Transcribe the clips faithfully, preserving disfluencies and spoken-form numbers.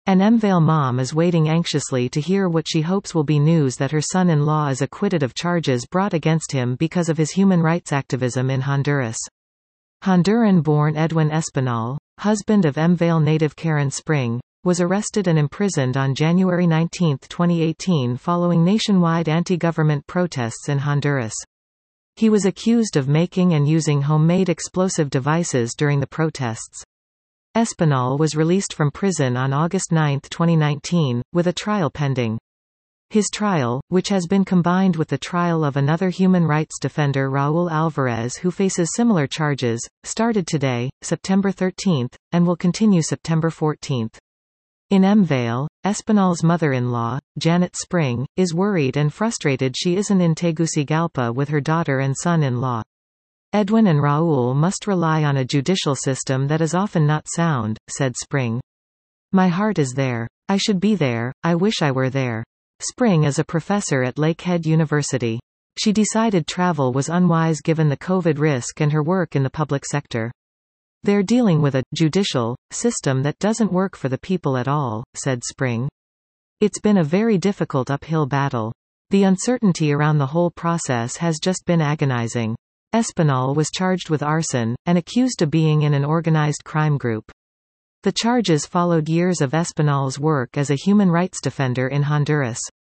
An Mvale mom is waiting anxiously to hear what she hopes will be news that her son-in-law is acquitted of charges brought against him because of his human rights activism in Honduras. Honduran-born Edwin Espinal, husband of Mvale native Karen Spring, was arrested and imprisoned on January nineteenth twenty eighteen following nationwide anti-government protests in Honduras. He was accused of making and using homemade explosive devices during the protests. Espinal was released from prison on August ninth twenty nineteen, with a trial pending. His trial, which has been combined with the trial of another human rights defender Raul Alvarez who faces similar charges, started today, September thirteenth, and will continue September fourteenth. In Mvale, Espinal's mother-in-law, Janet Spring, is worried and frustrated she isn't in Tegucigalpa with her daughter and son-in-law. Edwin and Raul must rely on a judicial system that is often not sound, said Spring. My heart is there. I should be there, I wish I were there. Spring is a professor at Lakehead University. She decided travel was unwise given the COVID risk and her work in the public sector. They're dealing with a judicial system that doesn't work for the people at all, said Spring. It's been a very difficult uphill battle. The uncertainty around the whole process has just been agonizing. Espinal was charged with arson, and accused of being in an organized crime group. The charges followed years of Espinal's work as a human rights defender in Honduras.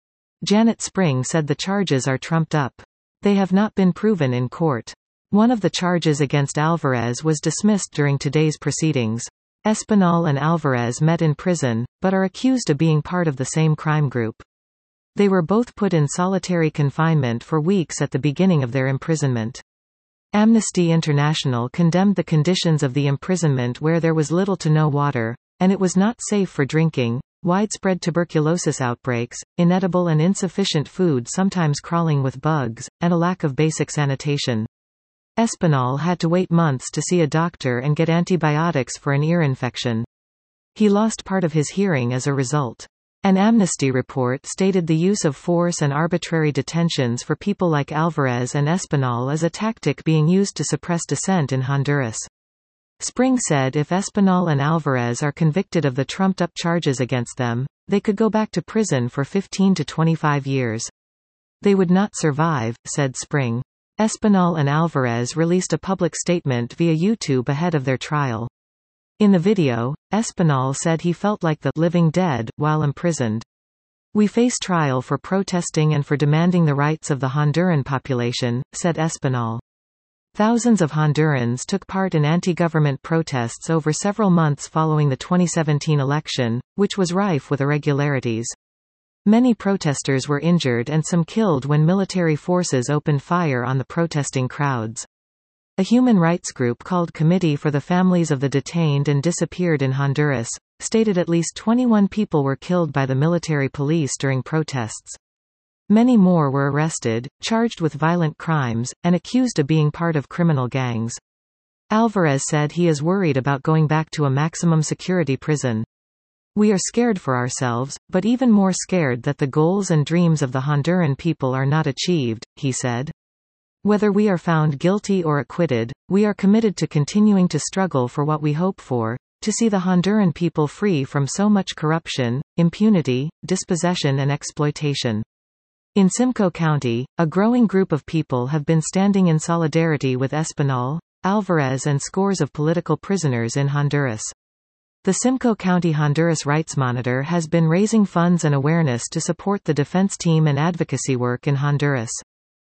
Janet Spring said the charges are trumped up. They have not been proven in court. One of the charges against Alvarez was dismissed during today's proceedings. Espinal and Alvarez met in prison, but are accused of being part of the same crime group. They were both put in solitary confinement for weeks at the beginning of their imprisonment. Amnesty International condemned the conditions of the imprisonment where there was little to no water, and it was not safe for drinking, widespread tuberculosis outbreaks, inedible and insufficient food sometimes crawling with bugs, and a lack of basic sanitation. Espinal had to wait months to see a doctor and get antibiotics for an ear infection. He lost part of his hearing as a result. An Amnesty report stated the use of force and arbitrary detentions for people like Alvarez and Espinal is a tactic being used to suppress dissent in Honduras. Spring said if Espinal and Alvarez are convicted of the trumped-up charges against them, they could go back to prison for fifteen to twenty-five years. They would not survive, said Spring. Espinal and Alvarez released a public statement via YouTube ahead of their trial. In the video, Espinal said he felt like the living dead while imprisoned. We face trial for protesting and for demanding the rights of the Honduran population, said Espinal. Thousands of Hondurans took part in anti-government protests over several months following the twenty seventeen election, which was rife with irregularities. Many protesters were injured and some killed when military forces opened fire on the protesting crowds. A human rights group called Committee for the Families of the Detained and Disappeared in Honduras stated at least twenty-one people were killed by the military police during protests. Many more were arrested, charged with violent crimes, and accused of being part of criminal gangs. Alvarez said he is worried about going back to a maximum security prison. We are scared for ourselves, but even more scared that the goals and dreams of the Honduran people are not achieved, he said. Whether we are found guilty or acquitted, we are committed to continuing to struggle for what we hope for, to see the Honduran people free from so much corruption, impunity, dispossession and exploitation. In Simcoe County, a growing group of people have been standing in solidarity with Espinal, Alvarez and scores of political prisoners in Honduras. The Simcoe County Honduras Rights Monitor has been raising funds and awareness to support the defense team and advocacy work in Honduras.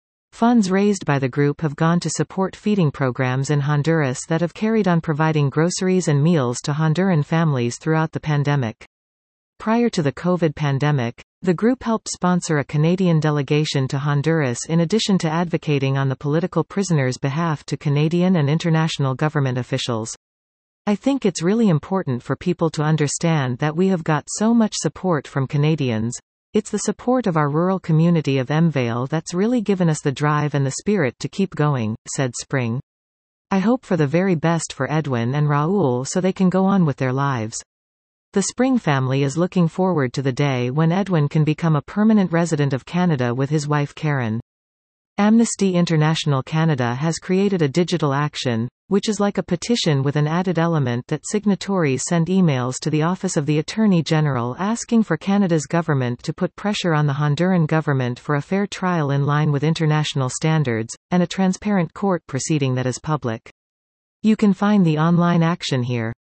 Funds raised by the group have gone to support feeding programs in Honduras that have carried on providing groceries and meals to Honduran families throughout the pandemic. Prior to the COVID pandemic, the group helped sponsor a Canadian delegation to Honduras in addition to advocating on the political prisoners' behalf to Canadian and international government officials. I think it's really important for people to understand that we have got so much support from Canadians. It's the support of our rural community of Mvale that's really given us the drive and the spirit to keep going, said Spring. I hope for the very best for Edwin and Raul so they can go on with their lives. The Spring family is looking forward to the day when Edwin can become a permanent resident of Canada with his wife Karen. Amnesty International Canada has created a digital action, which is like a petition with an added element that signatories send emails to the Office of the Attorney General asking for Canada's government to put pressure on the Honduran government for a fair trial in line with international standards, and a transparent court proceeding that is public. You can find the online action here.